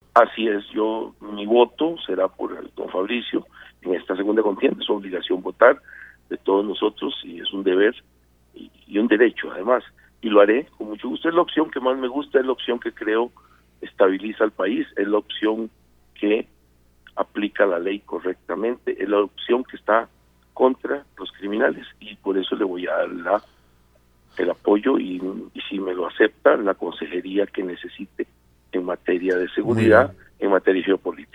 Así es, mi voto será por el don Fabricio en esta segunda contienda. Es obligación votar de todos nosotros y es un deber y un derecho además, y lo haré con mucho gusto. Es la opción que más me gusta, es la opción que creo estabiliza al país, es la opción que aplica la ley correctamente, es la opción que está contra los criminales, y por eso le voy a dar el apoyo y si me lo acepta, la consejería que necesite en materia de Muy bien. seguridad, en materia geopolítica.